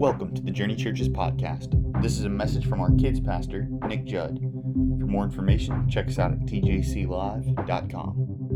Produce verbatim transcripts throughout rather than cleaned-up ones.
Welcome to the Journey Churches podcast. This is a message from our kids pastor, Nick Judd. For more information, check us out at t j c live dot com.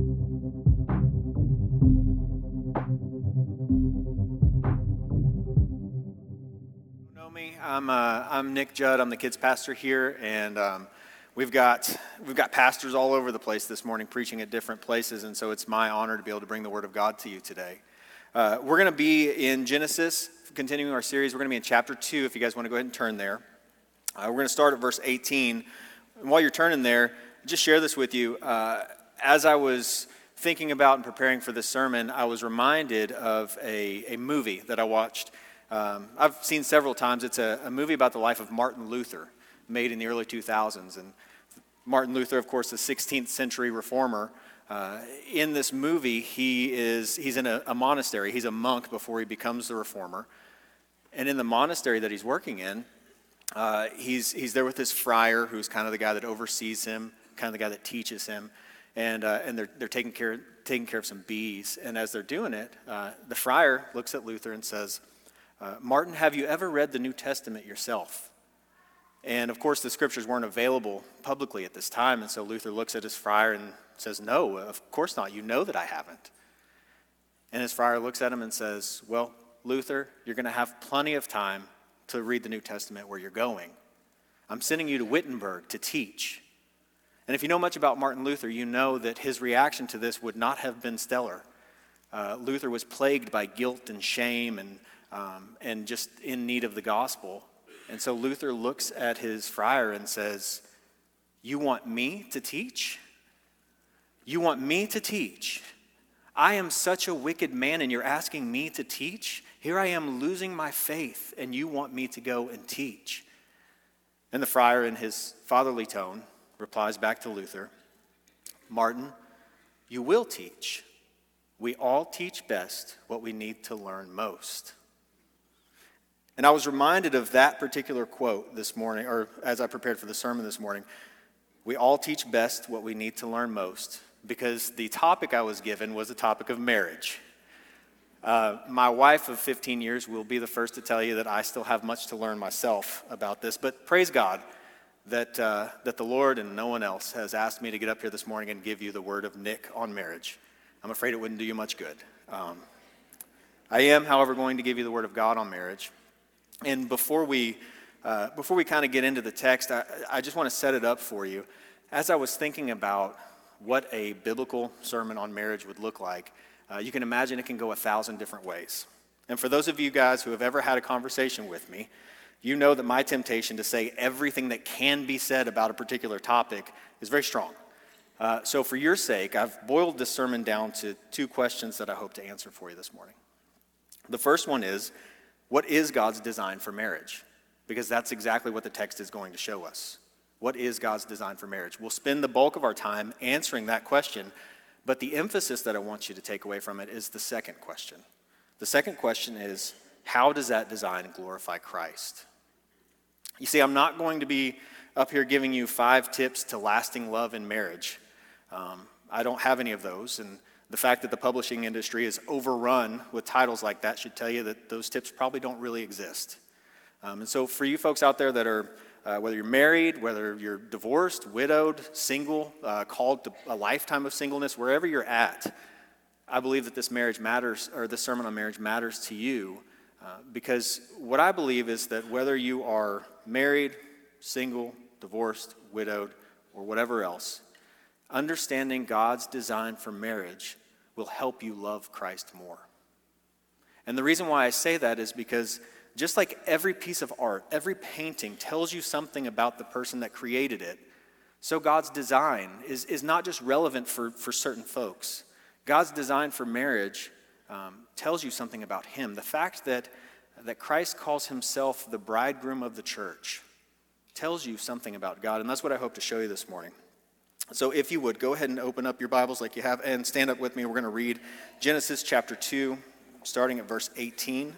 You know me, I'm uh, I'm Nick Judd. I'm the kids pastor here, and um, we've got we've got pastors all over the place this morning preaching at different places, and so it's my honor to be able to bring the Word of God to you today. Uh, we're going to be in Genesis, continuing our series. We're going to be in chapter two, if you guys want to go ahead and turn there. Uh, we're going to start at verse eighteen. And while you're turning there, just share this with you. Uh, as I was thinking about and preparing for this sermon, I was reminded of a, a movie that I watched. Um, I've seen several times. It's a, a movie about the life of Martin Luther, made in the early two thousands. And Martin Luther, of course, the sixteenth century reformer. Uh, in this movie, he is he's in a, a monastery. He's a monk before he becomes the reformer. And in the monastery that he's working in, uh, he's he's there with this friar who's kind of the guy that oversees him, kind of the guy that teaches him, and uh, and they're they're taking care taking care of some bees. And as they're doing it, uh, the friar looks at Luther and says, uh, "Martin, have you ever read the New Testament yourself?" And of course, the scriptures weren't available publicly at this time, and so Luther looks at his friar and says, "No, of course not. You know that I haven't." And his friar looks at him and says, "Well, Luther, you're going to have plenty of time to read the New Testament where you're going. I'm sending you to Wittenberg to teach." And if you know much about Martin Luther, you know that his reaction to this would not have been stellar. Uh, Luther was plagued by guilt and shame and um, and just in need of the gospel. And so Luther looks at his friar and says, "You want me to teach? You want me to teach? I am such a wicked man and you're asking me to teach? Here I am losing my faith and you want me to go and teach." And the friar, in his fatherly tone, replies back to Luther, "Martin, you will teach. We all teach best what we need to learn most." And I was reminded of that particular quote this morning, or as I prepared for the sermon this morning. We all teach best what we need to learn most, because the topic I was given was the topic of marriage. Uh, my wife of fifteen years will be the first to tell you that I still have much to learn myself about this, but praise God that uh, that the Lord and no one else has asked me to get up here this morning and give you the word of Nick on marriage. I'm afraid it wouldn't do you much good. Um, I am, however, going to give you the word of God on marriage. And before we uh, before we kind of get into the text, I, I just want to set it up for you. As I was thinking about what a biblical sermon on marriage would look like, uh, you can imagine it can go a thousand different ways. And for those of you guys who have ever had a conversation with me, you know that my temptation to say everything that can be said about a particular topic is very strong. Uh, so for your sake, I've boiled this sermon down to two questions that I hope to answer for you this morning. The first one is, what is God's design for marriage? Because that's exactly what the text is going to show us. What is God's design for marriage? We'll spend the bulk of our time answering that question, but the emphasis that I want you to take away from it is the second question. The second question is, how does that design glorify Christ? You see, I'm not going to be up here giving you five tips to lasting love in marriage. Um, I don't have any of those, and the fact that the publishing industry is overrun with titles like that should tell you that those tips probably don't really exist. Um, and so for you folks out there that are Uh, whether you're married, whether you're divorced, widowed, single, uh, called to a lifetime of singleness, wherever you're at, I believe that this marriage matters, or this sermon on marriage matters to you, uh, because what I believe is that whether you are married, single, divorced, widowed, or whatever else, understanding God's design for marriage will help you love Christ more. And the reason why I say that is because just like every piece of art, every painting tells you something about the person that created it, so God's design is, is not just relevant for, for certain folks. God's design for marriage um, tells you something about him. The fact that, that Christ calls himself the bridegroom of the church tells you something about God, and that's what I hope to show you this morning. So if you would, go ahead and open up your Bibles like you have, and stand up with me. We're going to read Genesis chapter two, starting at verse eighteen.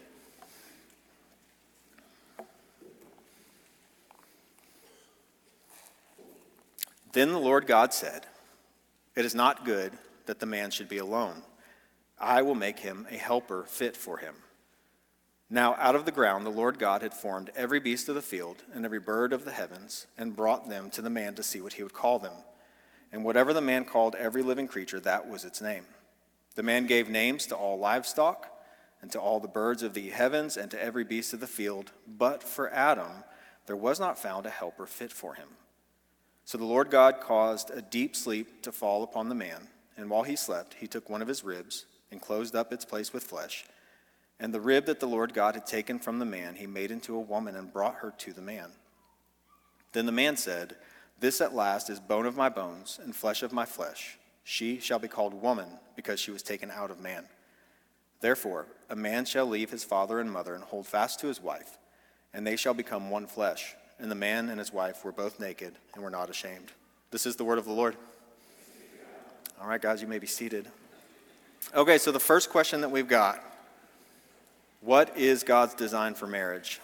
Then the Lord God said, "It is not good that the man should be alone. I will make him a helper fit for him." Now out of the ground the Lord God had formed every beast of the field and every bird of the heavens, and brought them to the man to see what he would call them. And whatever the man called every living creature, that was its name. The man gave names to all livestock, and to all the birds of the heavens, and to every beast of the field. But for Adam there was not found a helper fit for him. So the Lord God caused a deep sleep to fall upon the man, and while he slept, he took one of his ribs and closed up its place with flesh. And the rib that the Lord God had taken from the man, he made into a woman and brought her to the man. Then the man said, "This at last is bone of my bones and flesh of my flesh. She shall be called woman, because she was taken out of man. Therefore, a man shall leave his father and mother and hold fast to his wife, and they shall become one flesh. And the man and his wife were both naked and were not ashamed." This is the word of the Lord. All right, guys, you may be seated. Okay, so the first question that we've got: what is God's design for marriage?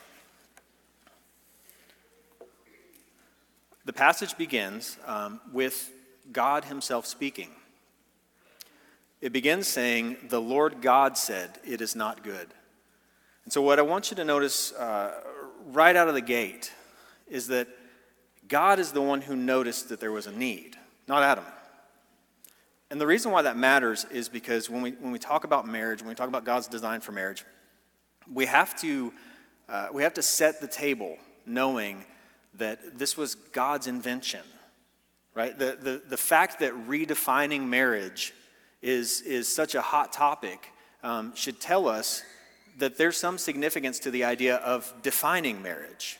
The passage begins um, with God himself speaking. It begins saying, "The Lord God said, it is not good." And so what I want you to notice uh, right out of the gate is that God is the one who noticed that there was a need, not Adam. And the reason why that matters is because when we when we talk about marriage, when we talk about God's design for marriage, we have to uh, we have to set the table knowing that this was God's invention, right? The the the fact that redefining marriage is is such a hot topic um, should tell us that there's some significance to the idea of defining marriage.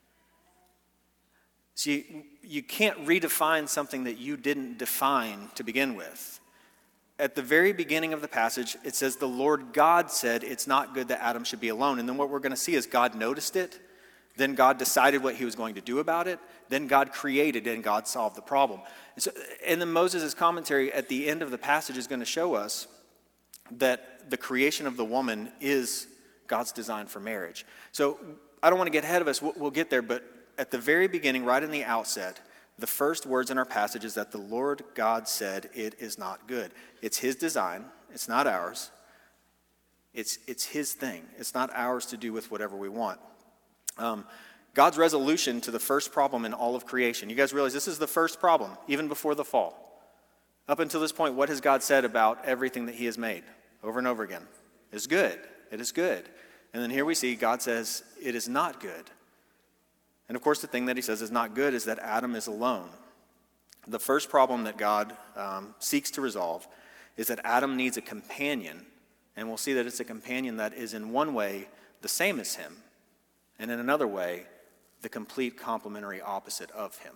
See, you can't redefine something that you didn't define to begin with. At the very beginning of the passage, it says, "The Lord God said it's not good that Adam should be alone." And then what we're going to see is God noticed it, then God decided what he was going to do about it, then God created it, and God solved the problem. And, so, and then Moses' commentary at the end of the passage is going to show us that the creation of the woman is God's design for marriage. So I don't want to get ahead of us, we'll, we'll get there, but at the very beginning, right in the outset, the first words in our passage is that the Lord God said it is not good. It's his design. It's not ours. It's, it's his thing. It's not ours to do with whatever we want. Um, God's resolution to the first problem in all of creation. You guys realize this is the first problem, even before the fall. Up until this point, what has God said about everything that he has made over and over again? It's good. It is good. And then here we see God says it is not good. And of course, the thing that he says is not good is that Adam is alone. The first problem that God um, seeks to resolve is that Adam needs a companion, and we'll see that it's a companion that is in one way the same as him, and in another way, the complete complementary opposite of him.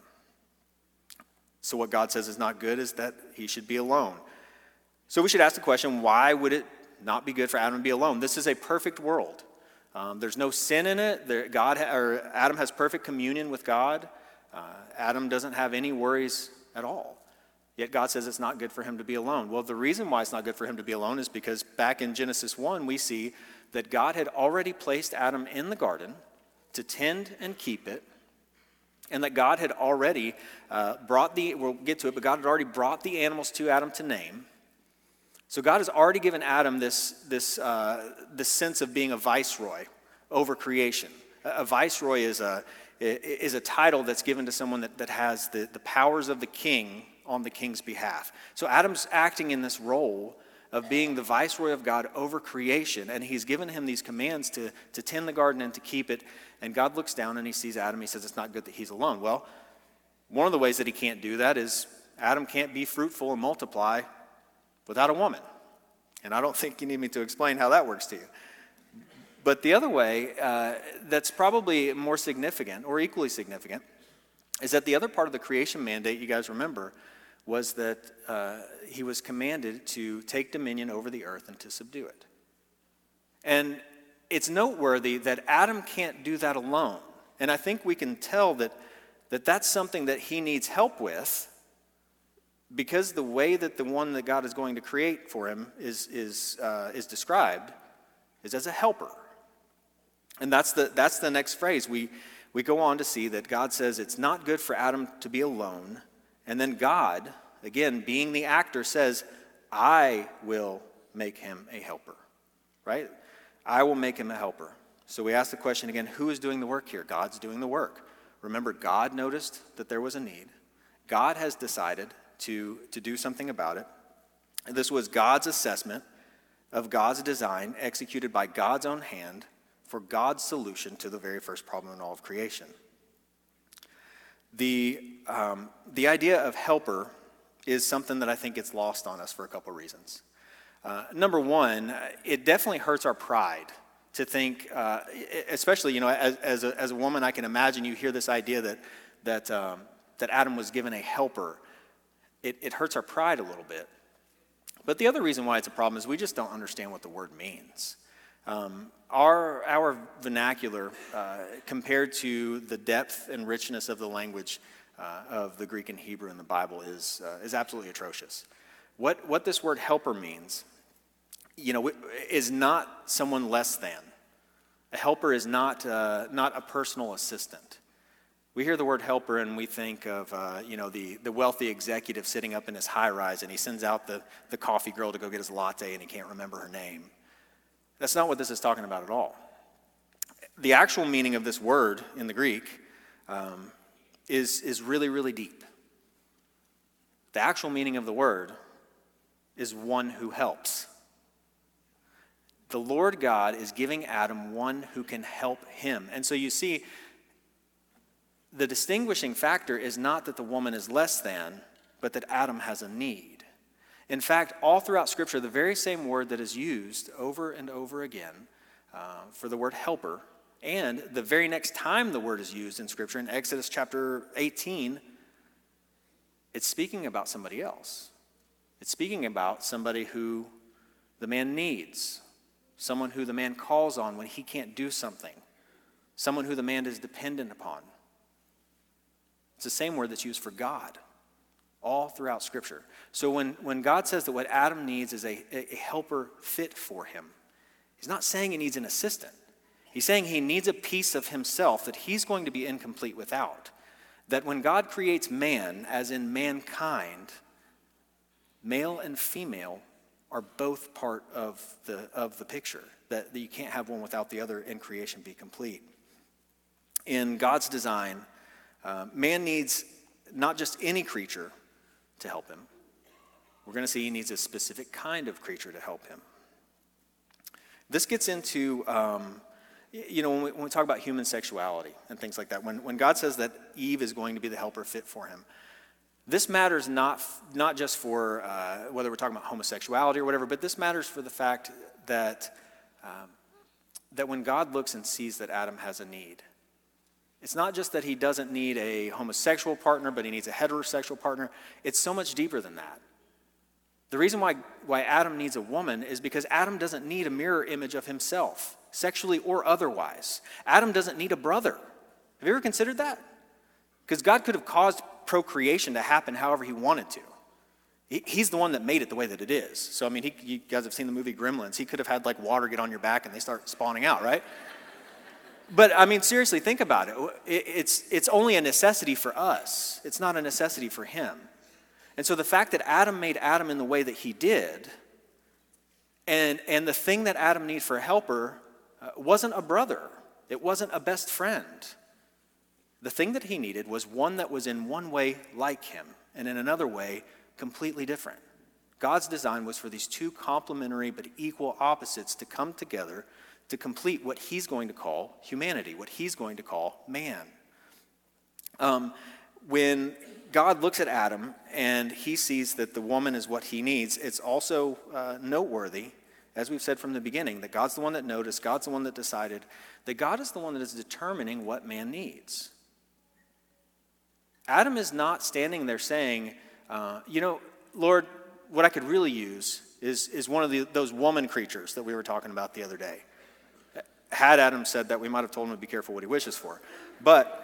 So what God says is not good is that he should be alone. So we should ask the question, why would it not be good for Adam to be alone? This is a perfect world. Um, there's no sin in it. There, God ha- or Adam has perfect communion with God. Uh, Adam doesn't have any worries at all. Yet God says it's not good for him to be alone. Well, the reason why it's not good for him to be alone is because back in Genesis one, we see that God had already placed Adam in the garden to tend and keep it, and that God had already uh, brought the, we'll get to it, but God had already brought the animals to Adam to name. So God has already given Adam this, this, uh, this sense of being a viceroy over creation. A, a viceroy is a, is a title that's given to someone that, that has the, the powers of the king on the king's behalf. So Adam's acting in this role of being the viceroy of God over creation, and he's given him these commands to, to tend the garden and to keep it. And God looks down and he sees Adam. He says it's not good that he's alone. Well, one of the ways that he can't do that is Adam can't be fruitful and multiply without a woman. And I don't think you need me to explain how that works to you. But the other way uh, that's probably more significant or equally significant is that the other part of the creation mandate, you guys remember, was that uh, he was commanded to take dominion over the earth and to subdue it. And it's noteworthy that Adam can't do that alone. And I think we can tell that, that that's something that he needs help with, because the way that the one that God is going to create for him is, is, uh, is described is as a helper. And that's the, that's the next phrase. We, we go on to see that God says it's not good for Adam to be alone. And then God, again, being the actor, says, I will make him a helper, right? I will make him a helper. So we ask the question again, who is doing the work here? God's doing the work. Remember, God noticed that there was a need. God has decided to, to do something about it. This was God's assessment of God's design executed by God's own hand for God's solution to the very first problem in all of creation. The, um, the idea of helper is something that I think gets lost on us for a couple reasons. Uh, number one, it definitely hurts our pride to think, uh, especially, you know, as, as, a, as a woman, I can imagine you hear this idea that, that, um, that Adam was given a helper. It, it hurts our pride a little bit. But the other reason why it's a problem is we just don't understand what the word means. Um, our, our vernacular, uh, compared to the depth and richness of the language uh, of the Greek and Hebrew in the Bible, is, uh, is absolutely atrocious. What, what this word helper means, you know, is not someone less than. A helper is not, uh, not a personal assistant. We hear the word helper and we think of, uh, you know, the, the wealthy executive sitting up in his high-rise and he sends out the, the coffee girl to go get his latte and he can't remember her name. That's not what this is talking about at all. The actual meaning of this word in the Greek um, is, is really, really deep. The actual meaning of the word is one who helps. The Lord God is giving Adam one who can help him. And so you see, the distinguishing factor is not that the woman is less than, but that Adam has a need. In fact, all throughout Scripture, the very same word that is used over and over again uh, for the word helper, and the very next time the word is used in Scripture, in Exodus chapter eighteen, it's speaking about somebody else. It's speaking about somebody who the man needs, someone who the man calls on when he can't do something, someone who the man is dependent upon. It's the same word that's used for God all throughout Scripture. So when, when God says that what Adam needs is a, a helper fit for him, he's not saying he needs an assistant. He's saying he needs a piece of himself that he's going to be incomplete without. That when God creates man, as in mankind, male and female are both part of the, of the picture. That, that you can't have one without the other in creation be complete. In God's design, Uh, man needs not just any creature to help him. We're going to see he needs a specific kind of creature to help him. This gets into, um, you know, when we, when we talk about human sexuality and things like that, when, when God says that Eve is going to be the helper fit for him, this matters not, not just for uh, whether we're talking about homosexuality or whatever, but this matters for the fact that, um, that when God looks and sees that Adam has a need, it's not just that he doesn't need a homosexual partner, but he needs a heterosexual partner. It's so much deeper than that. The reason why, why Adam needs a woman is because Adam doesn't need a mirror image of himself, sexually or otherwise. Adam doesn't need a brother. Have you ever considered that? Because God could have caused procreation to happen however he wanted to. He, he's the one that made it the way that it is. So, I mean, he, you guys have seen the movie Gremlins. He could have had, like, water get on your back and they start spawning out, right? But, I mean, seriously, think about it. It's, it's only a necessity for us. It's not a necessity for him. And so the fact that Adam made Adam in the way that he did, and, and the thing that Adam needed for a helper uh, wasn't a brother. It wasn't a best friend. The thing that he needed was one that was in one way like him, and in another way completely different. God's design was for these two complementary but equal opposites to come together to complete what he's going to call humanity, what he's going to call man. Um, when God looks at Adam and he sees that the woman is what he needs, it's also uh, noteworthy, as we've said from the beginning, that God's the one that noticed, God's the one that decided, that God is the one that is determining what man needs. Adam is not standing there saying, uh, you know, Lord, what I could really use is, is one of the, those woman creatures that we were talking about the other day. Had Adam said that, we might have told him to be careful what he wishes for. But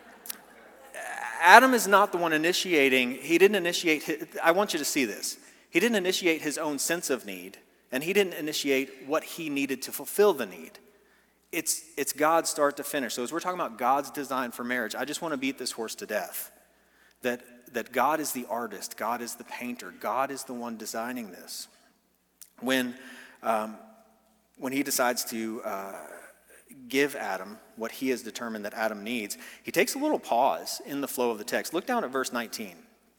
Adam is not the one initiating. He didn't initiate, his, I want you to see this. He didn't initiate his own sense of need, and he didn't initiate what he needed to fulfill the need. It's, it's God's start to finish. So as we're talking about God's design for marriage, I just want to beat this horse to death. That, that God is the artist, God is the painter, God is the one designing this. When... Um, when he decides to uh, give Adam what he has determined that Adam needs, he takes a little pause in the flow of the text. Look down at verse nineteen.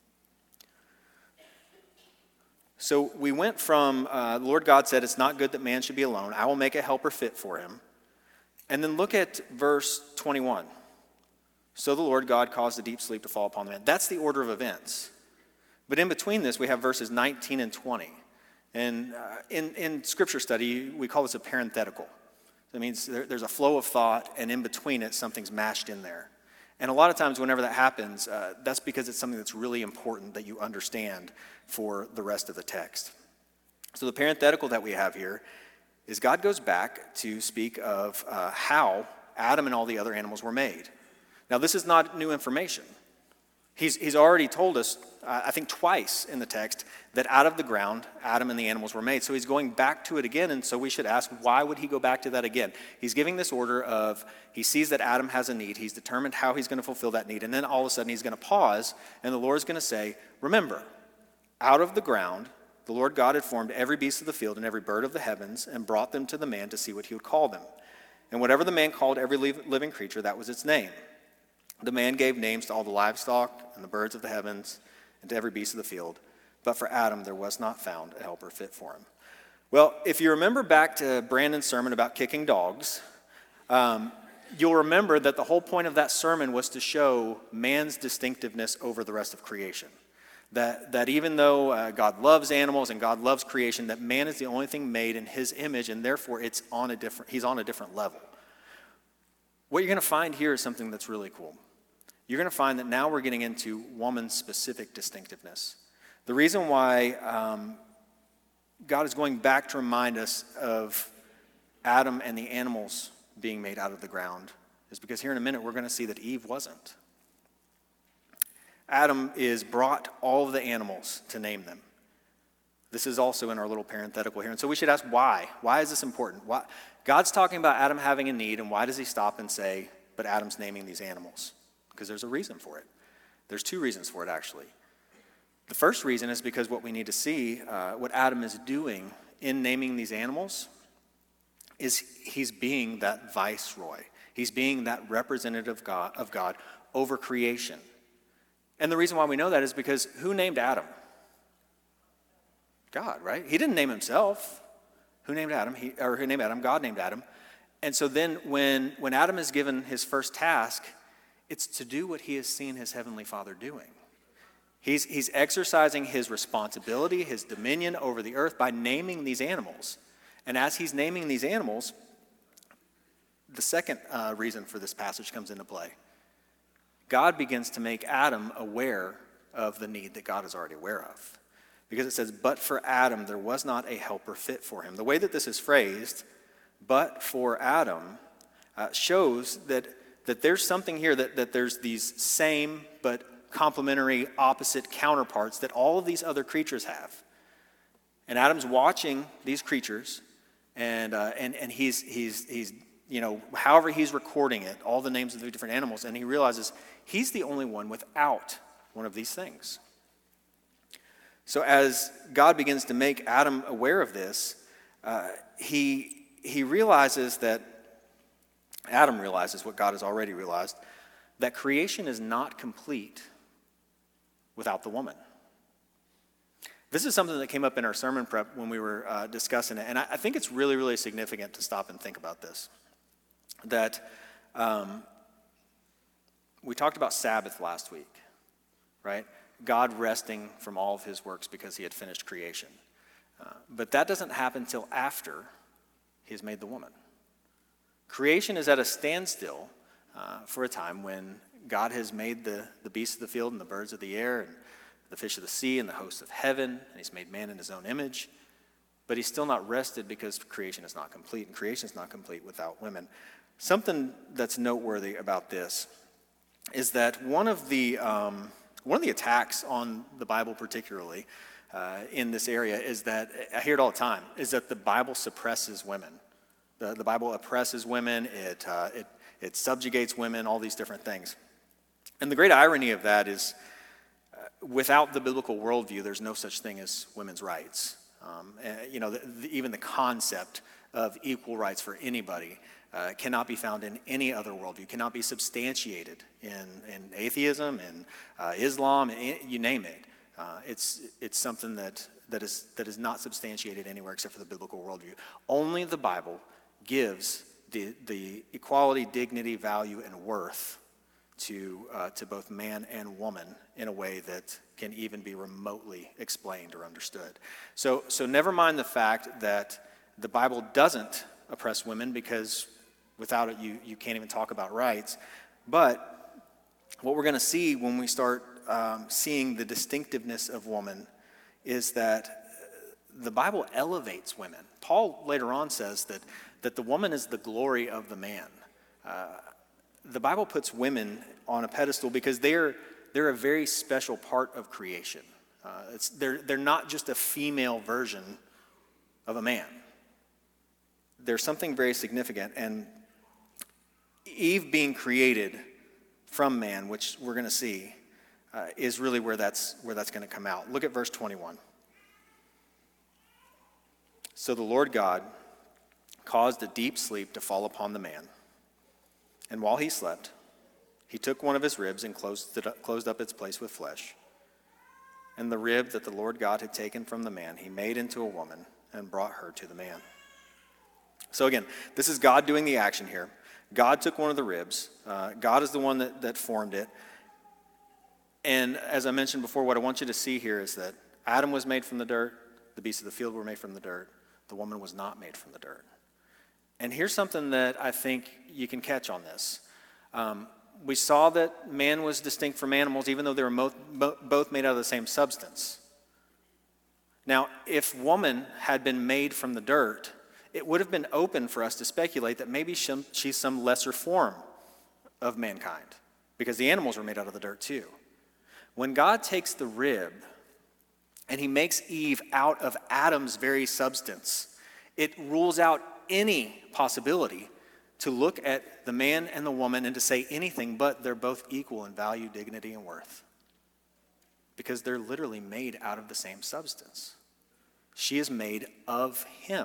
So we went from, uh, the Lord God said, it's not good that man should be alone. I will make a helper fit for him. And then look at verse twenty-one. So the Lord God caused a deep sleep to fall upon the man. That's the order of events. But in between this, we have verses nineteen and twenty. And uh, in, in scripture study, we call this a parenthetical. That means there, there's a flow of thought, and in between it, something's mashed in there. And a lot of times, whenever that happens, uh, that's because it's something that's really important that you understand for the rest of the text. So the parenthetical that we have here is God goes back to speak of uh, how Adam and all the other animals were made. Now, this is not new information. He's, he's already told us, uh, I think twice in the text, that out of the ground, Adam and the animals were made. So he's going back to it again, and so we should ask, why would he go back to that again? He's giving this order of, he sees that Adam has a need, he's determined how he's going to fulfill that need, and then all of a sudden he's going to pause, and the Lord's going to say, remember, out of the ground, the Lord God had formed every beast of the field and every bird of the heavens, and brought them to the man to see what he would call them. And whatever the man called every living creature, that was its name. The man gave names to all the livestock and the birds of the heavens and to every beast of the field. But for Adam, there was not found a helper fit for him. Well, if you remember back to Brandon's sermon about kicking dogs, um, you'll remember that the whole point of that sermon was to show man's distinctiveness over the rest of creation. That, that even though uh, God loves animals and God loves creation, that man is the only thing made in his image, and therefore it's on a different, he's on a different level. What you're going to find here is something that's really cool. You're going to find that now we're getting into woman-specific distinctiveness. The reason why um, God is going back to remind us of Adam and the animals being made out of the ground is because here in a minute we're going to see that Eve wasn't. Adam is brought all of the animals to name them. This is also in our little parenthetical here. And so we should ask why. Why is this important? Why? God's talking about Adam having a need, and why does he stop and say, but Adam's naming these animals? Because there's a reason for it. There's two reasons for it, actually. The first reason is because what we need to see, uh, what Adam is doing in naming these animals, is he's being that viceroy. He's being that representative God, of God over creation. And the reason why we know that is because who named Adam? God, right? He didn't name himself. Who named Adam? He, or who named Adam? God named Adam. And so then when, when Adam is given his first task, it's to do what he has seen his heavenly Father doing. He's, he's exercising his responsibility, his dominion over the earth by naming these animals. And as he's naming these animals, the second uh, reason for this passage comes into play. God begins to make Adam aware of the need that God is already aware of. Because it says, but for Adam, there was not a helper fit for him. The way that this is phrased, but for Adam, uh, shows that that there's something here, that, that there's these same but complementary opposite counterparts that all of these other creatures have. And Adam's watching these creatures, and uh, and and he's he's he's you know, however he's recording it, all the names of the different animals, and he realizes he's the only one without one of these things. So as God begins to make Adam aware of this, uh, he he realizes that Adam realizes what God has already realized, that creation is not complete without the woman. This is something that came up in our sermon prep when we were uh, discussing it, and I, I think it's really, really significant to stop and think about this. That um, we talked about Sabbath last week, right? God resting from all of his works because he had finished creation. Uh, but that doesn't happen until after he has made the woman. Creation is at a standstill uh, for a time when God has made the, the beasts of the field and the birds of the air and the fish of the sea and the hosts of heaven, and he's made man in his own image. But he's still not rested because creation is not complete, and creation is not complete without women. Something that's noteworthy about this is that one of the um, one of the attacks on the Bible, particularly uh, in this area, is that, I hear it all the time, is that the Bible suppresses women. The, the Bible oppresses women, it, uh, it, it subjugates women, all these different things. And the great irony of that is, uh, without the biblical worldview, there's no such thing as women's rights. Um, and, you know, the, the, even the concept of equal rights for anybody uh, cannot be found in any other worldview, cannot be substantiated in, in atheism, in uh, Islam, in, you name it. Uh, it's it's something that, that is that is not substantiated anywhere except for the biblical worldview. Only the Bible gives the, the equality, dignity, value, and worth to uh, to both man and woman in a way that can even be remotely explained or understood. So so never mind the fact that the Bible doesn't oppress women, because without it you, you can't even talk about rights. But what we're going to see when we start um, seeing the distinctiveness of woman is that the Bible elevates women. Paul later on says that, that the woman is the glory of the man. Uh, the Bible puts women on a pedestal because they're, they're a very special part of creation. Uh, it's, they're, they're not just a female version of a man. There's something very significant, and Eve being created from man, which we're going to see, uh, is really where that's where that's going to come out. Look at verse twenty-one. So the Lord God caused a deep sleep to fall upon the man, and while he slept, he took one of his ribs and closed it up, closed up its place with flesh. And the rib that the Lord God had taken from the man, he made into a woman and brought her to the man. So again, this is God doing the action here. God took one of the ribs. Uh, God is the one that, that formed it. And as I mentioned before, what I want you to see here is that Adam was made from the dirt. The beasts of the field were made from the dirt. The woman was not made from the dirt. And here's something that I think you can catch on this. Um, we saw that man was distinct from animals, even though they were mo- mo- both made out of the same substance. Now, if woman had been made from the dirt, it would have been open for us to speculate that maybe she's some lesser form of mankind, because the animals were made out of the dirt too. When God takes the rib and he makes Eve out of Adam's very substance, it rules out any possibility to look at the man and the woman and to say anything but they're both equal in value, dignity, and worth, because they're literally made out of the same substance. She is made of him.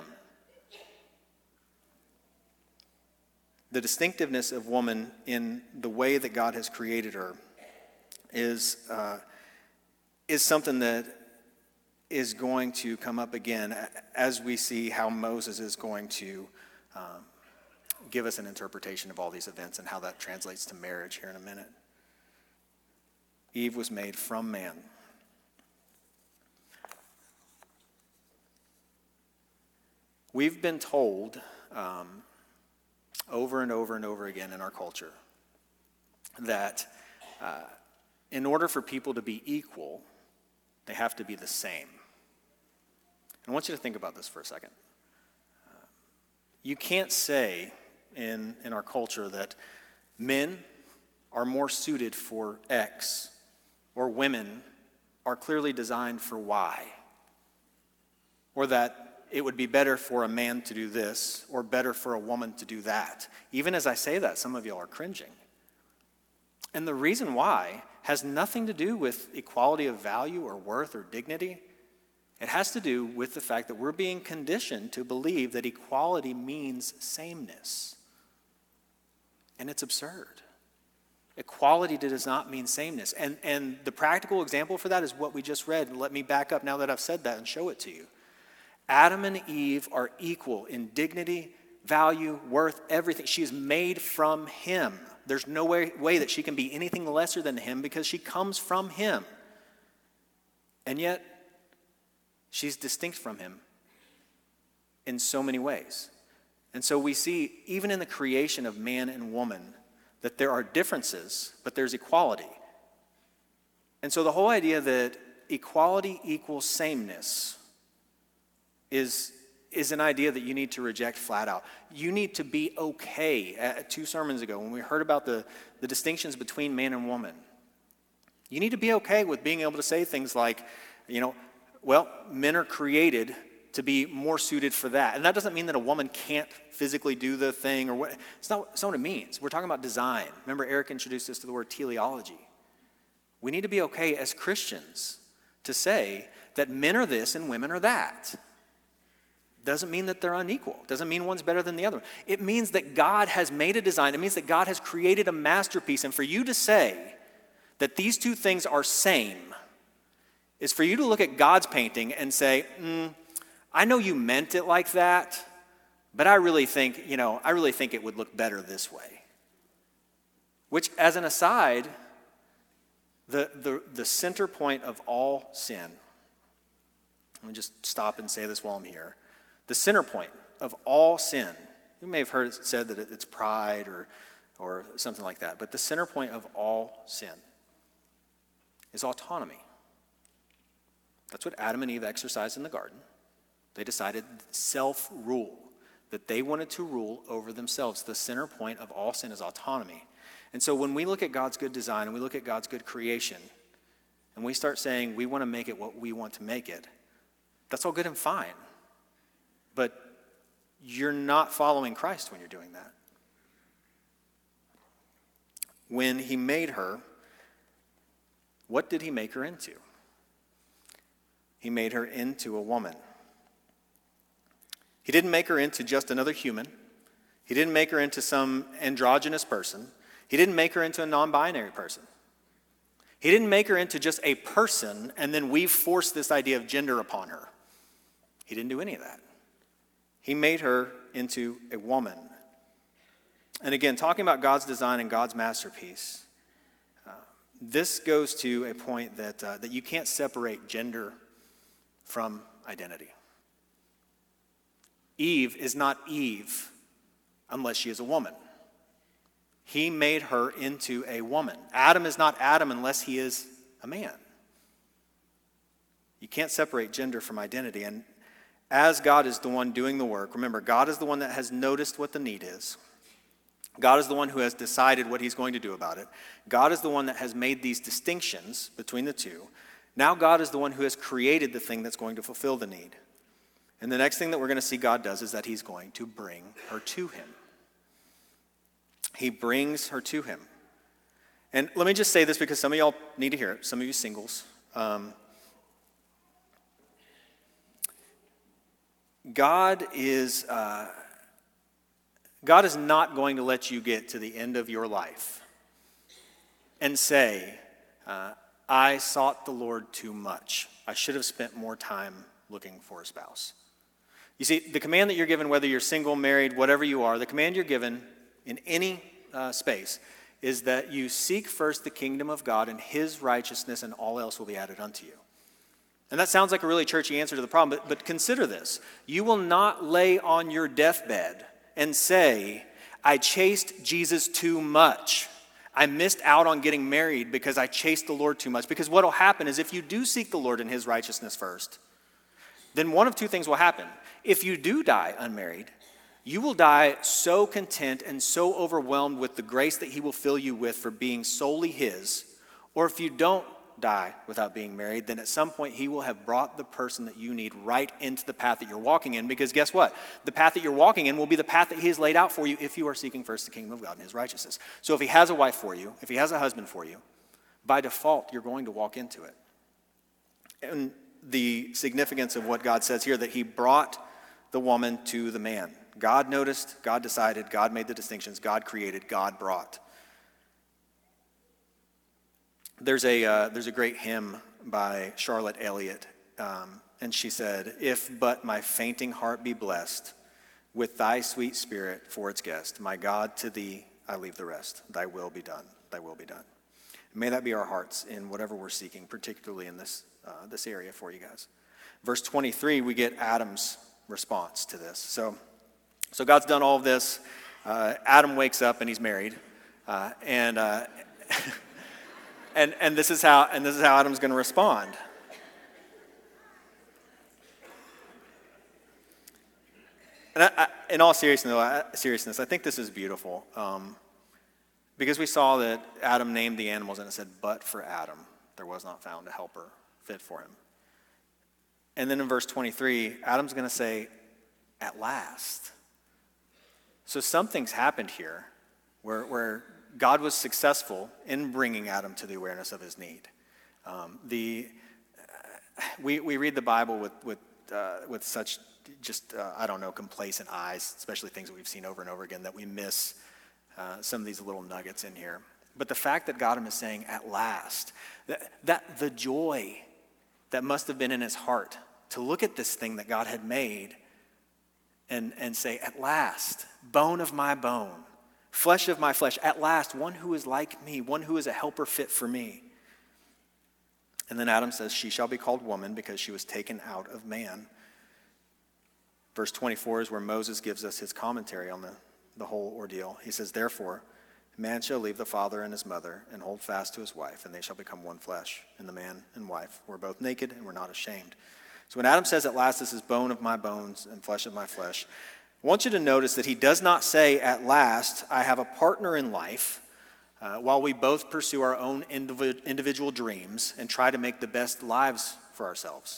The distinctiveness of woman in the way that God has created her is, uh, is something that is going to come up again as we see how Moses is going to um, give us an interpretation of all these events and how that translates to marriage here in a minute. Eve was made from man. We've been told um, over and over and over again in our culture that uh, in order for people to be equal, they have to be the same. And I want you to think about this for a second. Uh, you can't say in, in our culture that men are more suited for X or women are clearly designed for Y, or that it would be better for a man to do this or better for a woman to do that. Even as I say that, some of y'all are cringing. And the reason why has nothing to do with equality of value or worth or dignity. It has to do with the fact that we're being conditioned to believe that equality means sameness. And it's absurd. Equality does not mean sameness. And, and the practical example for that is what we just read. And let me back up now that I've said that and show it to you. Adam and Eve are equal in dignity, value, worth, everything. She is made from him. There's no way, way that she can be anything lesser than him because she comes from him. And yet, she's distinct from him in so many ways. And so we see, even in the creation of man and woman, that there are differences, but there's equality. And so the whole idea that equality equals sameness is, is an idea that you need to reject flat out. You need to be okay. Uh, two sermons ago, when we heard about the, the distinctions between man and woman, you need to be okay with being able to say things like, you know, well, men are created to be more suited for that. And that doesn't mean that a woman can't physically do the thing or what. It's not, it's not what it means. We're talking about design. Remember, Eric introduced us to the word teleology. We need to be okay as Christians to say that men are this and women are that. Doesn't mean that they're unequal. Doesn't mean one's better than the other. It means that God has made a design. It means that God has created a masterpiece. And for you to say that these two things are same is for you to look at God's painting and say, mm, I know you meant it like that, but I really think, you know, I really think it would look better this way. Which, as an aside, the, the, the center point of all sin, let me just stop and say this while I'm here. The center point of all sin, you may have heard it said that it's pride or, or something like that, but the center point of all sin is autonomy. That's what Adam and Eve exercised in the garden. They decided self-rule, that they wanted to rule over themselves. The center point of all sin is autonomy. And so when we look at God's good design and we look at God's good creation, and we start saying we want to make it what we want to make it, that's all good and fine. But you're not following Christ when you're doing that. When he made her, what did he make her into? He made her into a woman. He didn't make her into just another human. He didn't make her into some androgynous person. He didn't make her into a non-binary person. He didn't make her into just a person and then we forced this idea of gender upon her. He didn't do any of that. He made her into a woman. And again, talking about God's design and God's masterpiece, uh, this goes to a point that, uh, that you can't separate gender from identity. Eve is not Eve unless she is a woman. He made her into a woman. Adam is not Adam unless he is a man. You can't separate gender from identity. And as God is the one doing the work, remember, God is the one that has noticed what the need is. God is the one who has decided what he's going to do about it. God is the one that has made these distinctions between the two. Now God is the one who has created the thing that's going to fulfill the need. And the next thing that we're going to see God does is that he's going to bring her to him. He brings her to him. And let me just say this because some of y'all need to hear it, some of you singles. Um, God is uh, God is not going to let you get to the end of your life and say, uh, I sought the Lord too much. I should have spent more time looking for a spouse. You see, the command that you're given, whether you're single, married, whatever you are, the command you're given in any uh, space is that you seek first the kingdom of God and his righteousness, and all else will be added unto you. And that sounds like a really churchy answer to the problem, but, but consider this. You will not lay on your deathbed and say, I chased Jesus too much. I missed out on getting married because I chased the Lord too much. Because what will happen is if you do seek the Lord and his righteousness first, then one of two things will happen. If you do die unmarried, you will die so content and so overwhelmed with the grace that he will fill you with for being solely his. Or if you don't die without being married, then at some point he will have brought the person that you need right into the path that you're walking in. Because guess what? The path that you're walking in will be the path that he has laid out for you if you are seeking first the kingdom of God and his righteousness. So if he has a wife for you, if he has a husband for you, by default, you're going to walk into it. And the significance of what God says here, that he brought the woman to the man. God noticed, God decided, God made the distinctions, God created, God brought. There's a uh, there's a great hymn by Charlotte Elliott, um, and she said, if but my fainting heart be blessed with thy sweet spirit for its guest, my God, to thee I leave the rest. Thy will be done, thy will be done. May that be our hearts in whatever we're seeking, particularly in this uh, this area for you guys. Verse twenty-three, we get Adam's response to this. So, so God's done all of this. Uh, Adam wakes up and he's married, uh, and. Uh, And and this is how and this is how Adam's going to respond. And I, I, in all seriousness, though, I, seriousness, I think this is beautiful, um, because we saw that Adam named the animals, and it said, "But for Adam, there was not found a helper fit for him." And then in verse twenty-three, Adam's going to say, "At last." So something's happened here, where where. God was successful in bringing Adam to the awareness of his need. Um, the uh, we we read the Bible with with uh, with such just uh, I don't know, complacent eyes, especially things that we've seen over and over again, that we miss uh, some of these little nuggets in here. But the fact that God is saying, at last, that, that the joy that must have been in his heart to look at this thing that God had made and, and say, at last, bone of my bone, flesh of my flesh, at last, one who is like me, one who is a helper fit for me. And then Adam says, she shall be called woman because she was taken out of man. Verse twenty-four is where Moses gives us his commentary on the, the whole ordeal. He says, therefore, man shall leave the father and his mother and hold fast to his wife, and they shall become one flesh. And the man and wife were both naked and were not ashamed. So when Adam says, at last, this is bone of my bones and flesh of my flesh, I want you to notice that he does not say, at last, I have a partner in life, uh, while we both pursue our own individ- individual dreams and try to make the best lives for ourselves.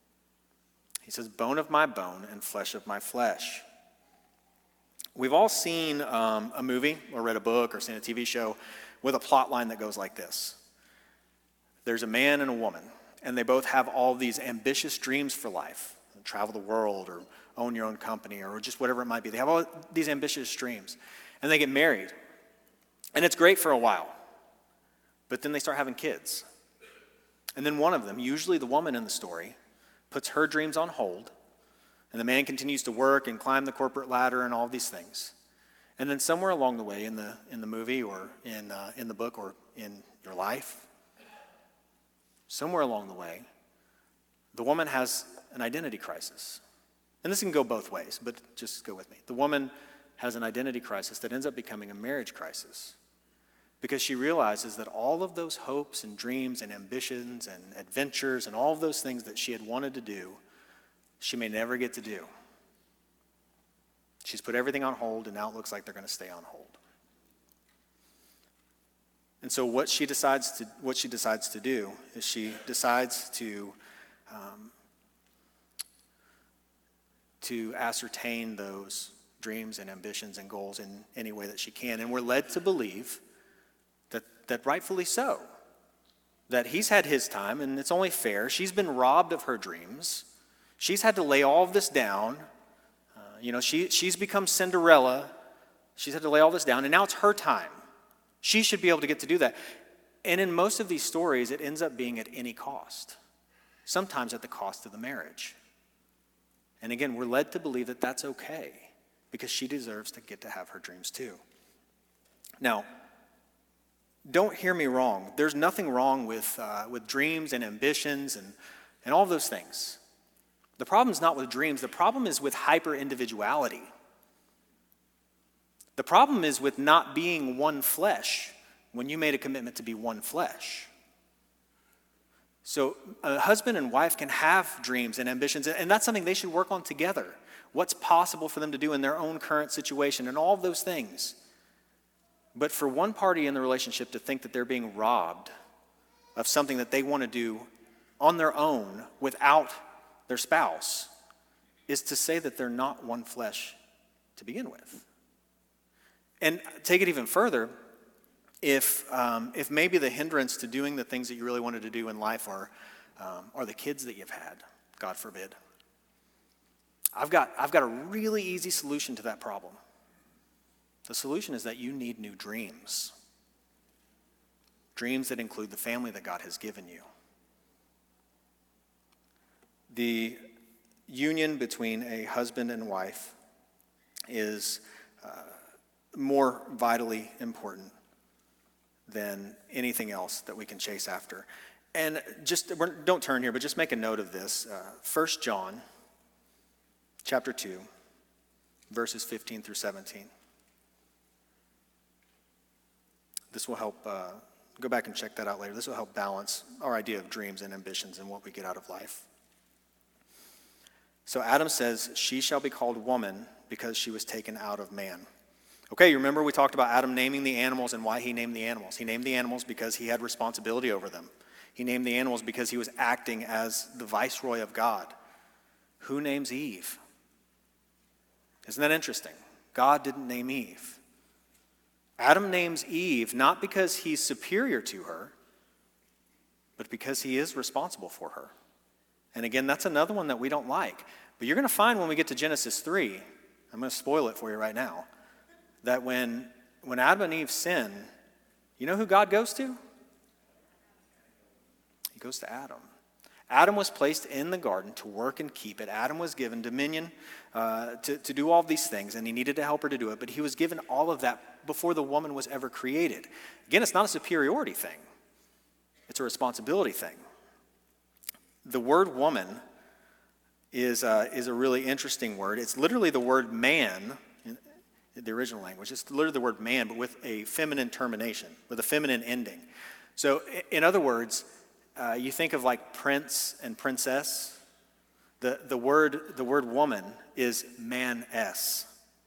He says, bone of my bone and flesh of my flesh. We've all seen um, a movie or read a book or seen a T V show with a plot line that goes like this. There's a man and a woman, and they both have all these ambitious dreams for life. Travel the world or own your own company or just whatever it might be. They have all these ambitious dreams, and they get married. And it's great for a while, but then they start having kids. And then one of them, usually the woman in the story, puts her dreams on hold, and the man continues to work and climb the corporate ladder and all these things. And then somewhere along the way in the in the movie or in uh, in the book or in your life, somewhere along the way, the woman has an identity crisis. And this can go both ways, but just go with me. The woman has an identity crisis that ends up becoming a marriage crisis because she realizes that all of those hopes and dreams and ambitions and adventures and all of those things that she had wanted to do, she may never get to do. She's put everything on hold, and now it looks like they're going to stay on hold. And so what she decides to what she decides to do is she decides to um, to ascertain those dreams and ambitions and goals in any way that she can. And we're led to believe that that rightfully so, that he's had his time, and it's only fair. She's been robbed of her dreams. She's had to lay all of this down. Uh, you know, she she's become Cinderella. She's had to lay all this down, and now it's her time. She should be able to get to do that. And in most of these stories, it ends up being at any cost, sometimes at the cost of the marriage. And again, we're led to believe that that's okay because she deserves to get to have her dreams too. Now, don't hear me wrong. There's nothing wrong with uh, with dreams and ambitions and, and all those things. The problem is not with dreams. The problem is with hyper-individuality. The problem is with not being one flesh when you made a commitment to be one flesh. So a husband and wife can have dreams and ambitions, and that's something they should work on together. What's possible for them to do in their own current situation and all of those things. But for one party in the relationship to think that they're being robbed of something that they want to do on their own without their spouse is to say that they're not one flesh to begin with. And take it even further, if um, if maybe the hindrance to doing the things that you really wanted to do in life are um, are the kids that you've had, God forbid. I've got I've got a really easy solution to that problem. The solution is that you need new dreams. Dreams that include the family that God has given you. The union between a husband and wife is uh, more vitally important than anything else that we can chase after. And just, we're, don't turn here, but just make a note of this. Uh, First John chapter two, verses fifteen through seventeen. This will help, uh, go back and check that out later. This will help balance our idea of dreams and ambitions and what we get out of life. So Adam says, she shall be called woman because she was taken out of man. Okay, you remember we talked about Adam naming the animals and why he named the animals. He named the animals because he had responsibility over them. He named the animals because he was acting as the viceroy of God. Who names Eve? Isn't that interesting? God didn't name Eve. Adam names Eve not because he's superior to her, but because he is responsible for her. And again, that's another one that we don't like. But you're going to find when we get to Genesis three, I'm going to spoil it for you right now, that when, when Adam and Eve sin, you know who God goes to? He goes to Adam. Adam was placed in the garden to work and keep it. Adam was given dominion uh, to, to do all these things, and he needed a helper to do it, but he was given all of that before the woman was ever created. Again, it's not a superiority thing. It's a responsibility thing. The word woman is, uh, is a really interesting word. It's literally the word man in the original language. It's literally the word man, but with a feminine termination, with a feminine ending. So in other words, Uh, you think of like prince and princess. The, the, word, the word woman is man-ess.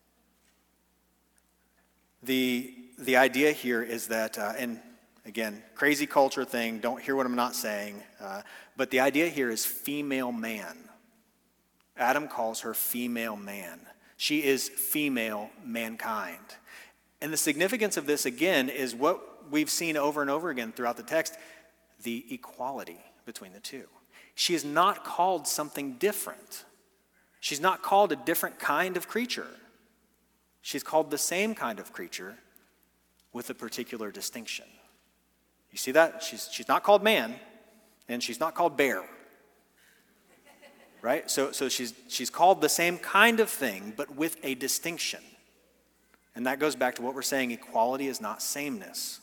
The, the idea here is that, uh, and again, crazy culture thing, don't hear what I'm not saying, uh, but the idea here is female man. Adam calls her female man. She is female mankind. And the significance of this, again, is what we've seen over and over again throughout the text, the equality between the two. She is not called something different. She's not called a different kind of creature. She's called the same kind of creature with a particular distinction. You see that? She's, she's not called man, and she's not called bear. Right? So, so she's, she's called the same kind of thing, but with a distinction. And that goes back to what we're saying, equality is not sameness.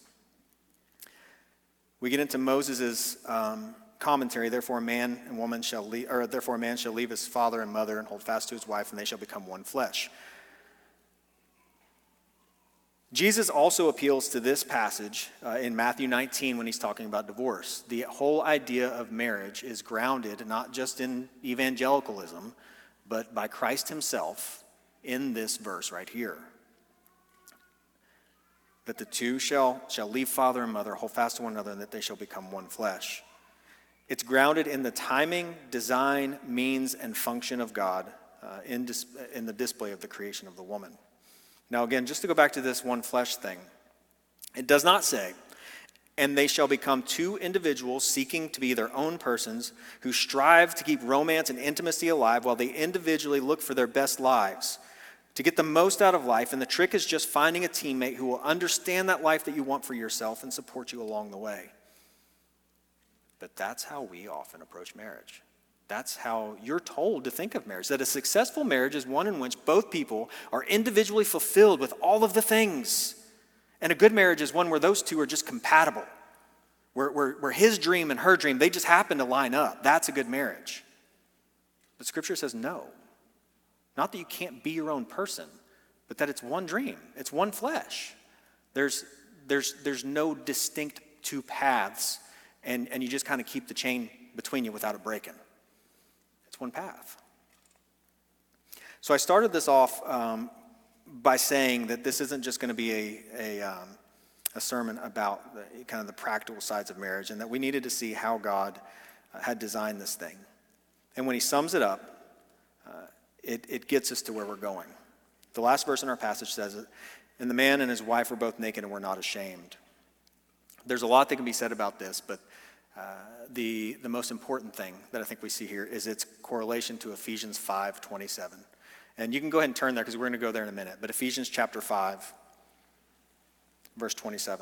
We get into Moses' um, commentary, therefore a man and woman shall leave, or therefore a man shall leave his father and mother and hold fast to his wife, and they shall become one flesh. Jesus also appeals to this passage uh, in Matthew nineteen when he's talking about divorce. The whole idea of marriage is grounded not just in evangelicalism, but by Christ himself in this verse right here. That the two shall, shall leave father and mother, hold fast to one another, and that they shall become one flesh. It's grounded in the timing, design, means, and function of God uh, in, dis- in the display of the creation of the woman. Now again, just to go back to this one flesh thing, it does not say, and they shall become two individuals seeking to be their own persons who strive to keep romance and intimacy alive while they individually look for their best lives, to get the most out of life, and the trick is just finding a teammate who will understand that life that you want for yourself and support you along the way. But that's how we often approach marriage. That's how you're told to think of marriage, that a successful marriage is one in which both people are individually fulfilled with all of the things. And a good marriage is one where those two are just compatible, where, where, where his dream and her dream, they just happen to line up. That's a good marriage. But Scripture says no. Not that you can't be your own person, but that it's one dream. It's one flesh. There's, there's, there's no distinct two paths, and, and you just kind of keep the chain between you without it breaking. It's one path. So I started this off um, by saying that this isn't just going to be a, a, um, a sermon about the, kind of the practical sides of marriage, and that we needed to see how God uh, had designed this thing. And when he sums it up, uh, It, it gets us to where we're going. The last verse in our passage says it, and the man and his wife were both naked and were not ashamed. There's a lot that can be said about this, but uh, the, the most important thing that I think we see here is its correlation to Ephesians five twenty-seven. And you can go ahead and turn there because we're going to go there in a minute. But Ephesians chapter five, verse twenty-seven.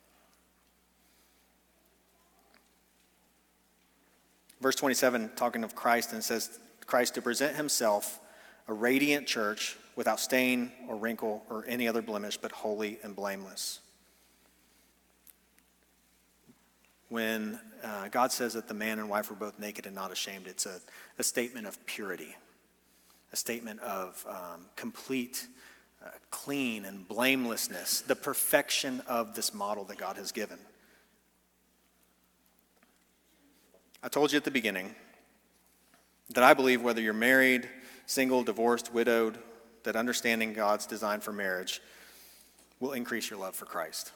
Verse twenty-seven, talking of Christ, and it says, Christ to present himself a radiant church without stain or wrinkle or any other blemish, but holy and blameless. When uh, God says that the man and wife were both naked and not ashamed, it's a, a statement of purity, a statement of um, complete, uh, clean and blamelessness, the perfection of this model that God has given. I told you at the beginning that I believe whether you're married, single, divorced, widowed, that understanding God's design for marriage will increase your love for Christ.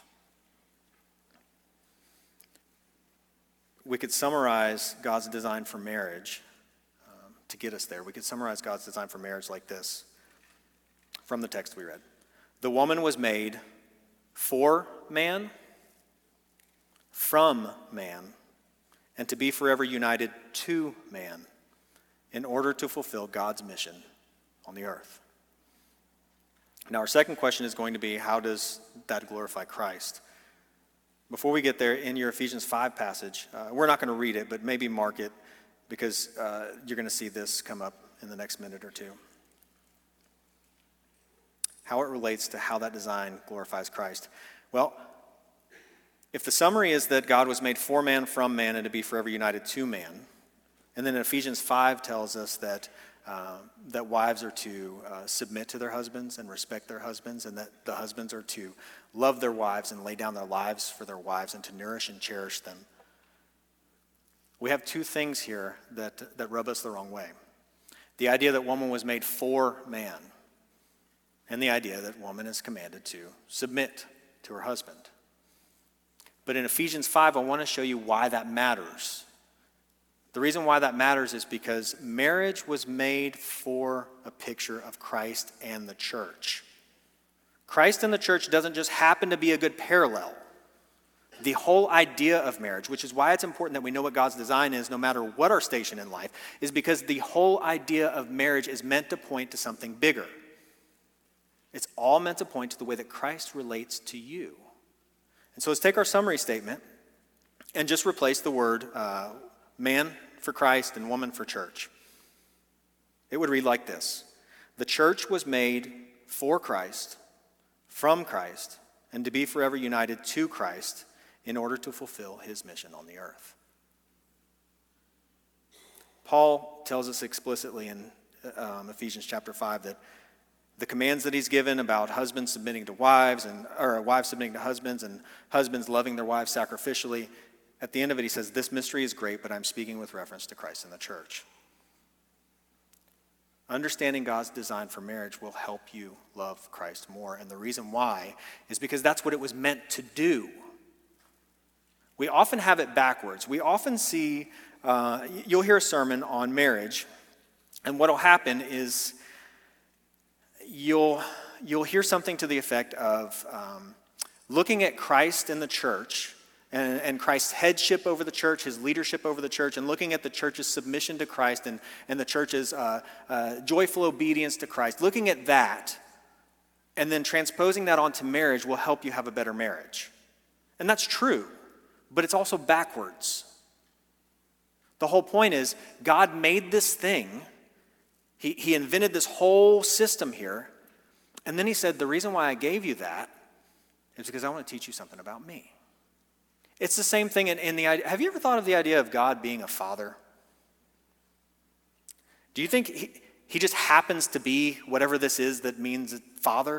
We could summarize God's design for marriage um, to get us there. We could summarize God's design for marriage like this from the text we read. The woman was made for man, from man, and to be forever united to man in order to fulfill God's mission on the earth. Now, our second question is going to be, how does that glorify Christ? Before we get there, in your Ephesians five passage, uh, we're not going to read it, but maybe mark it, because uh, you're going to see this come up in the next minute or two. How it relates to how that design glorifies Christ. Well, if the summary is that God was made for man, from man, and to be forever united to man, and then Ephesians five tells us that uh, that wives are to uh, submit to their husbands and respect their husbands, and that the husbands are to love their wives and lay down their lives for their wives and to nourish and cherish them. We have two things here that, that rub us the wrong way. The idea that woman was made for man, and the idea that woman is commanded to submit to her husband. But in Ephesians five, I want to show you why that matters. The reason why that matters is because marriage was made for a picture of Christ and the church. Christ and the church doesn't just happen to be a good parallel. The whole idea of marriage, which is why it's important that we know what God's design is no matter what our station in life, is because the whole idea of marriage is meant to point to something bigger. It's all meant to point to the way that Christ relates to you. And so let's take our summary statement and just replace the word uh, man for Christ and woman for church. It would read like this: the church was made for Christ, from Christ, and to be forever united to Christ in order to fulfill his mission on the earth. Paul tells us explicitly in um, Ephesians chapter five that the commands that he's given about husbands submitting to wives, and or wives submitting to husbands, and husbands loving their wives sacrificially, at the end of it he says, this mystery is great, but I'm speaking with reference to Christ and the church. Understanding God's design for marriage will help you love Christ more, and the reason why is because that's what it was meant to do. We often have it backwards. We often see, uh, you'll hear a sermon on marriage, and what'll happen is you'll you'll hear something to the effect of um, looking at Christ in the church and, and Christ's headship over the church, his leadership over the church, and looking at the church's submission to Christ and, and the church's uh, uh, joyful obedience to Christ. Looking at that and then transposing that onto marriage will help you have a better marriage. And that's true, but it's also backwards. The whole point is God made this thing. He, he invented this whole system here. And then he said, the reason why I gave you that is because I want to teach you something about me. It's the same thing in, in the idea. Have you ever thought of the idea of God being a father? Do you think he, he just happens to be whatever this is that means father?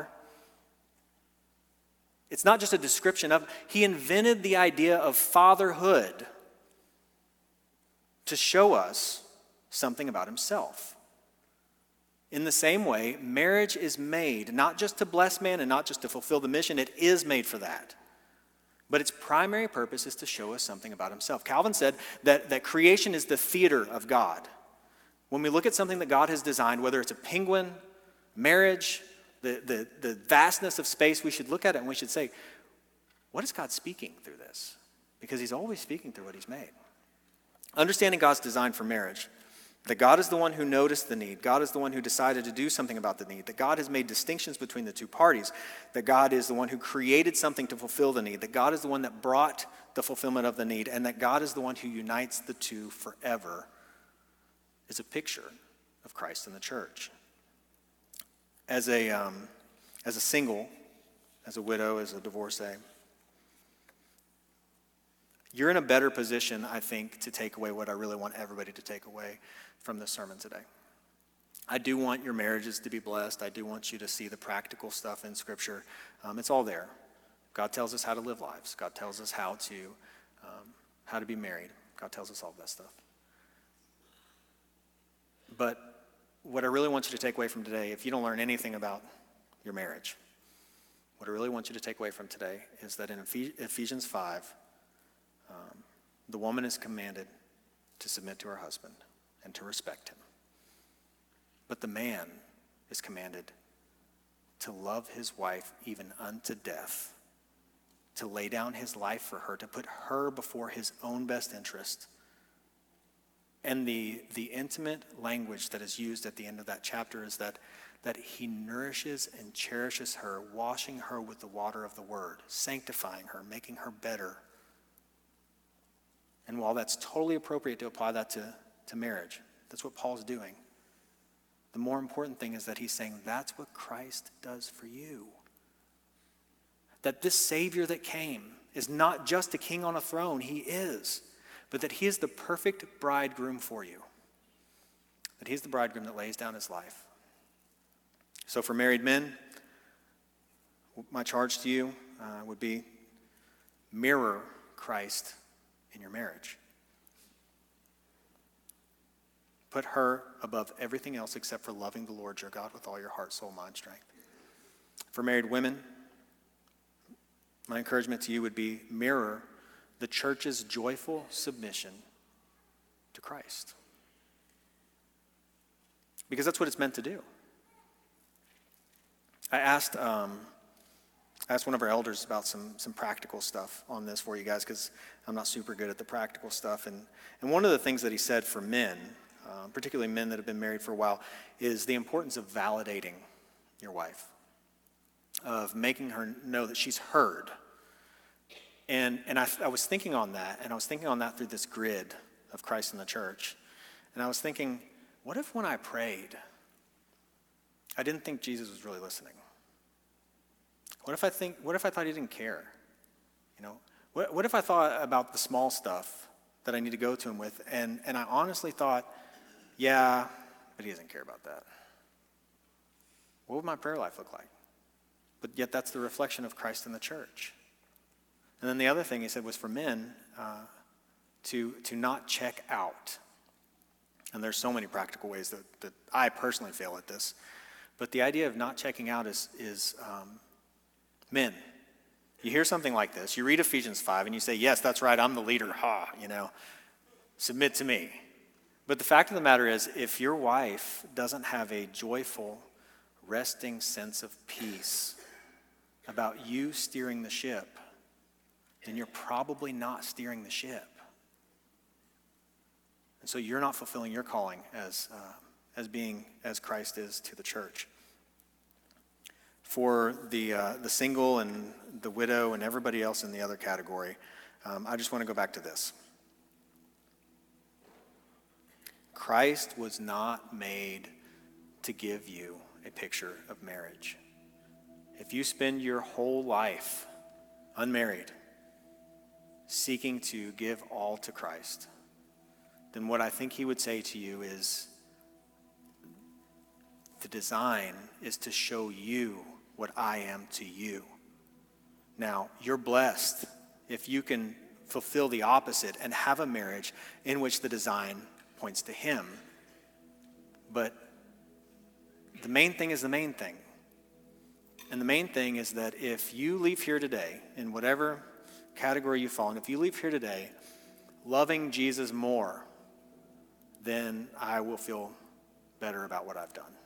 It's not just a description of, he invented the idea of fatherhood to show us something about himself. In the same way, marriage is made not just to bless man and not just to fulfill the mission. It is made for that. But its primary purpose is to show us something about himself. Calvin said that, that creation is the theater of God. When we look at something that God has designed, whether it's a penguin, marriage, the, the, the vastness of space, we should look at it and we should say, what is God speaking through this? Because he's always speaking through what he's made. Understanding God's design for marriage, that God is the one who noticed the need. God is the one who decided to do something about the need. That God has made distinctions between the two parties. That God is the one who created something to fulfill the need. That God is the one that brought the fulfillment of the need. And that God is the one who unites the two forever is a picture of Christ and the church. As a, um, as a single, as a widow, as a divorcee, you're in a better position, I think, to take away what I really want everybody to take away from this sermon today. I do want your marriages to be blessed. I do want you to see the practical stuff in Scripture. Um, it's all there. God tells us how to live lives. God tells us how to um, how to be married. God tells us all that stuff. But what I really want you to take away from today, if you don't learn anything about your marriage, what I really want you to take away from today is that in Ephesians five, um, the woman is commanded to submit to her husband and to respect him. But the man is commanded to love his wife even unto death, to lay down his life for her, to put her before his own best interest, And the, the intimate language that is used at the end of that chapter is that, that he nourishes and cherishes her, washing her with the water of the word, sanctifying her, making her better. And while that's totally appropriate to apply that to, to marriage, that's what Paul's doing. The more important thing is that he's saying that's what Christ does for you. That this Savior that came is not just a king on a throne, he is, but that he is the perfect bridegroom for you. That he's the bridegroom that lays down his life. So for married men, my charge to you uh, would be mirror Christ in your marriage. Put her above everything else except for loving the Lord your God with all your heart, soul, mind, strength. For married women, my encouragement to you would be mirror the church's joyful submission to Christ. Because that's what it's meant to do. I asked um, I asked one of our elders about some some practical stuff on this for you guys, because I'm not super good at the practical stuff. And, and one of the things that he said for men, uh, particularly men that have been married for a while, is the importance of validating your wife, of making her know that she's heard. And and I, I was thinking on that, and I was thinking on that through this grid of Christ in the church. And I was thinking, what if when I prayed, I didn't think Jesus was really listening? What if I think? What if I thought he didn't care? You know, what, what if I thought about the small stuff that I need to go to him with, and, and I honestly thought, yeah, but he doesn't care about that. What would my prayer life look like? But yet that's the reflection of Christ in the church. And then the other thing he said was for men uh, to, to not check out. And there's so many practical ways that, that I personally fail at this. But the idea of not checking out is, is um, men. You hear something like this. You read Ephesians five and you say, yes, that's right, I'm the leader. Ha, you know, submit to me. But the fact of the matter is, if your wife doesn't have a joyful, resting sense of peace about you steering the ship, then you're probably not steering the ship. And so you're not fulfilling your calling as, uh, as being as Christ is to the church. For the, uh, the single and the widow and everybody else in the other category, um, I just want to go back to this. Christ was not made to give you a picture of marriage. If you spend your whole life unmarried, seeking to give all to Christ, then what I think he would say to you is the design is to show you what I am to you. Now, you're blessed if you can fulfill the opposite and have a marriage in which the design points to him. But the main thing is the main thing. And the main thing is that if you leave here today, in whatever category you fall in, if you leave here today loving Jesus more, then I will feel better about what I've done.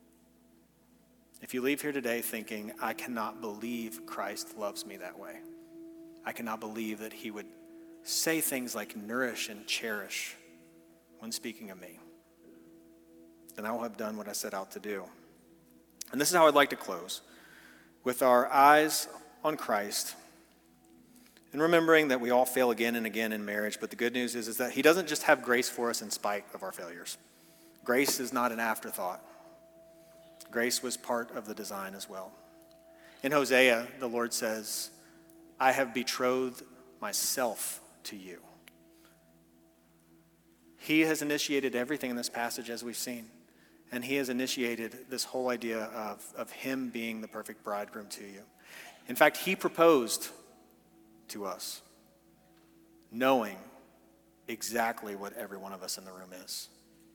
If you leave here today thinking, I cannot believe Christ loves me that way, I cannot believe that he would say things like nourish and cherish when speaking of me, then I will have done what I set out to do. And this is how I'd like to close, with our eyes on Christ, and remembering that we all fail again and again in marriage, but the good news is, is that he doesn't just have grace for us in spite of our failures. Grace is not an afterthought. Grace was part of the design as well. In Hosea, the Lord says, I have betrothed myself to you. He has initiated everything in this passage, as we've seen. And he has initiated this whole idea of, of him being the perfect bridegroom to you. In fact, he proposed to us, knowing exactly what every one of us in the room is.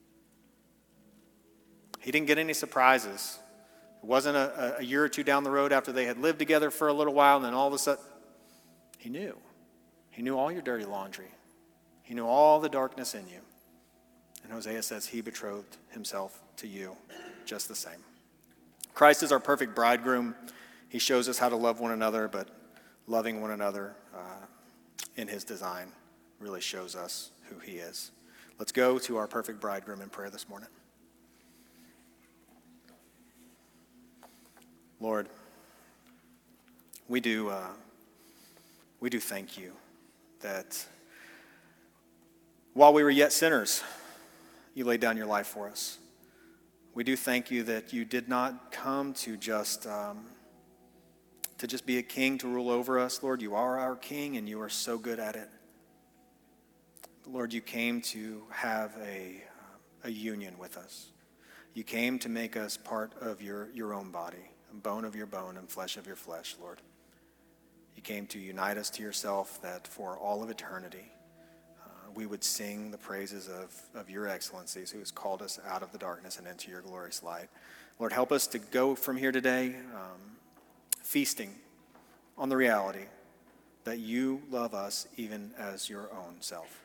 He didn't get any surprises. It wasn't a, a year or two down the road after they had lived together for a little while, and then all of a sudden, he knew. He knew all your dirty laundry. He knew all the darkness in you. And Hosea says he betrothed himself to you just the same. Christ is our perfect bridegroom. He shows us how to love one another, but loving one another uh, in his design really shows us who he is. Let's go to our perfect bridegroom in prayer this morning. Lord, we do uh, we do thank you that while we were yet sinners, you laid down your life for us. We do thank you that you did not come to just um, to just be a king to rule over us. Lord, you are our king and you are so good at it. Lord, you came to have a, a union with us. You came to make us part of your, your own body, bone of your bone and flesh of your flesh, Lord. You came to unite us to yourself, that for all of eternity uh, we would sing the praises of, of your excellencies, who has called us out of the darkness and into your glorious light. Lord, help us to go from here today um, feasting on the reality that you love us even as your own self.